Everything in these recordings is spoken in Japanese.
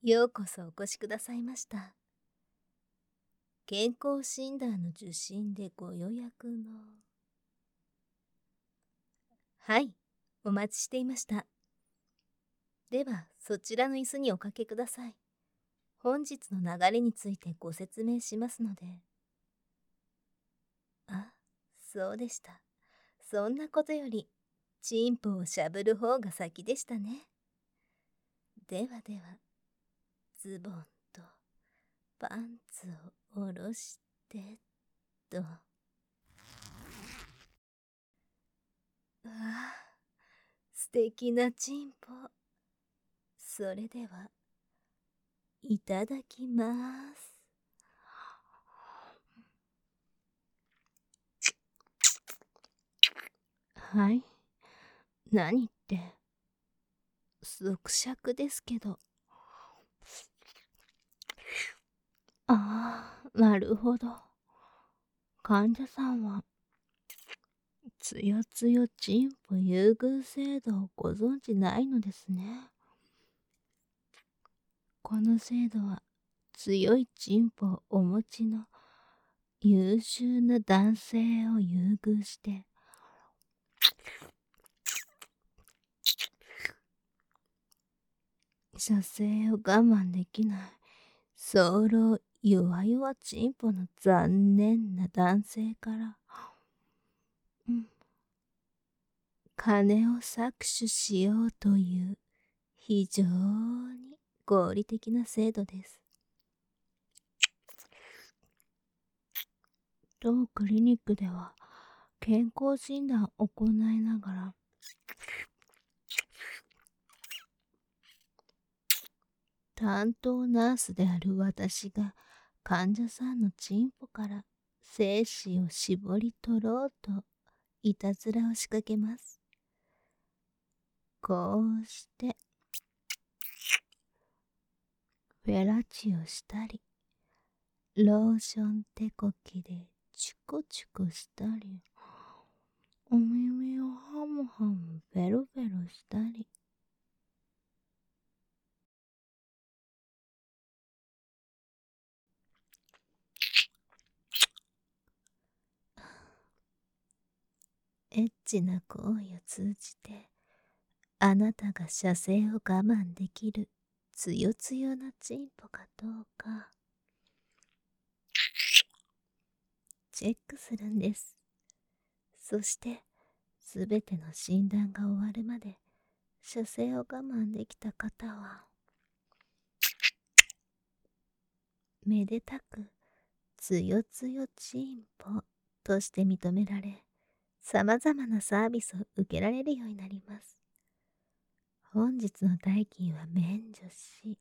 ようこそお越しくださいました。健康診断の受診でご予約の。はい、お待ちしていました。では、そちらの椅子におかけください。本日の流れについてご説明しますので。あ、そうでした。そんなことより、チンポをしゃぶる方が先でしたね。ではでは、ズボンとパンツを下ろしてと。わあ、素敵なチンポ。それでは、いただきます。はい。何って、縮尺ですけど。ああ、なるほど。患者さんは、つよつよチンポ優遇制度をご存知ないのですね。この制度は、強いチンポをお持ちの優秀な男性を優遇して、射精を我慢できない、早漏弱々チンポの残念な男性から、金を搾取しようという非常に合理的な制度です。当クリニックでは健康診断を行いながら、担当ナースである私が患者さんのチンポから精子を絞り取ろうといたずらを仕掛けます。こうしてフェラチオしたり、ローション手こきでチュコチュコしたり、お耳をハムハムベロベロしたり。エッチな行為を通じて、あなたが射精を我慢できるつよつよなチンポかどうか、チェックするんです。そして、すべての診断が終わるまで、射精を我慢できた方は、めでたく、つよつよチンポとして認められ、様々なサービスを受けられるようになります。本日の代金は免除し、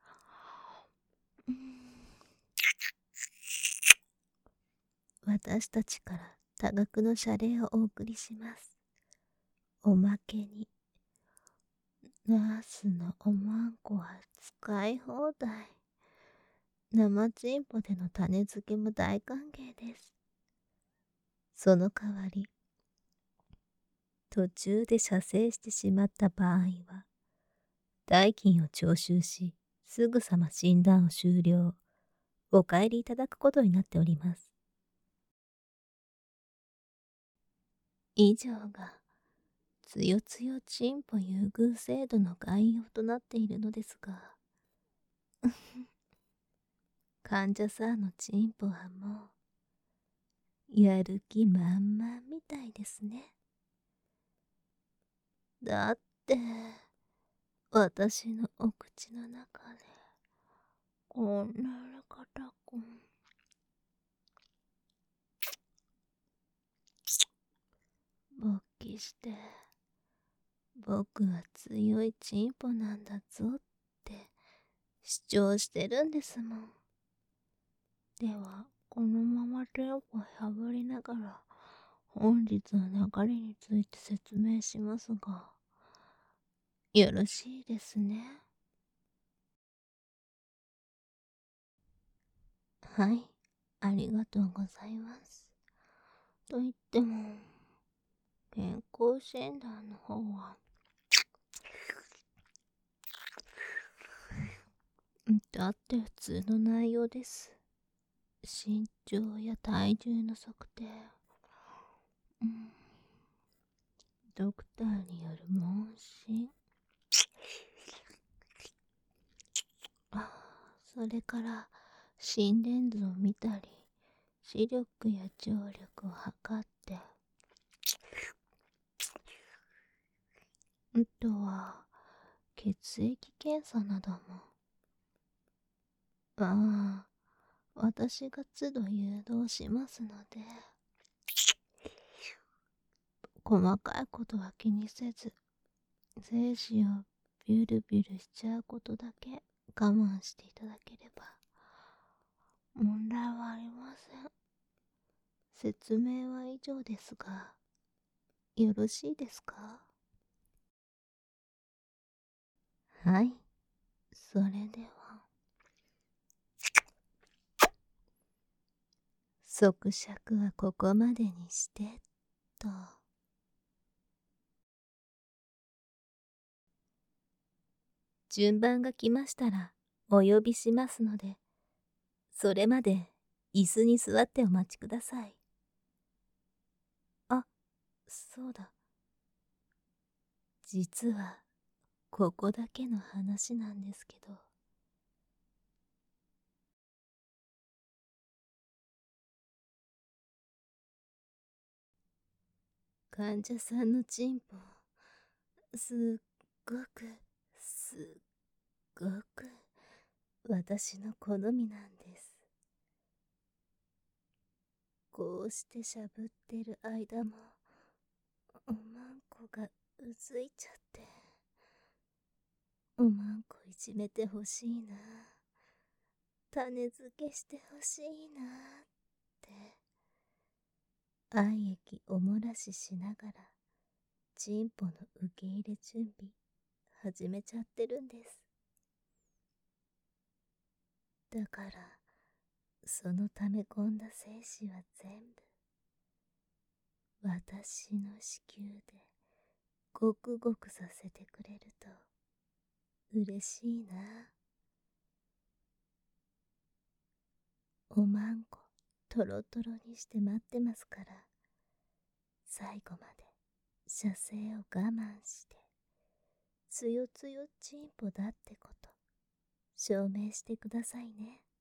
私たちから多額の謝礼をお送りします。おまけに、ナースのおまんこは使い放題。生チンポでの種付けも大歓迎です。その代わり、途中で射精してしまった場合は、代金を徴収し、すぐさま診断を終了。お帰りいただくことになっております。以上が、つよつよチンポ優遇制度の概要となっているのですが、患者さんのチンポはもう、やる気満々みたいですね。だって、私のお口の中で、こんなに硬く、勃起して、僕は強いチンポなんだぞって主張してるんですもん。では、このままテンポ破りながら、本日の流れについて説明しますが、よろしいですね。はい、ありがとうございます。と言っても、健康診断の方は、 だって普通の内容です。身長や体重の測定。うん、ドクターによる問診。それから心電図を見たり、視力や聴力を測って、あとは血液検査なども。私が都度誘導しますので、細かいことは気にせず、精子をビュルビュルしちゃうことだけ我慢していただければ問題はありません。説明は以上ですが、よろしいですか？はい、それでは。縮尺はここまでにしてと。順番が来ましたらお呼びしますので、それまで椅子に座ってお待ちください。あ、そうだ。実はここだけの話なんですけど。患者さんのチンポ、すっごく、すっごく私の好みなんです。こうしてしゃぶってる間も、おまんこがうずいちゃって。おまんこいじめてほしいな。種付けしてほしいなって。愛液おもらししながら、チンポの受け入れ準備、始めちゃってるんです。だから、その溜め込んだ精子は全部、私の子宮でごくごくさせてくれると嬉しいな。おまんこトロトロにして待ってますから、最後まで射精を我慢してつよつよチンポだってこと証明してくださいね。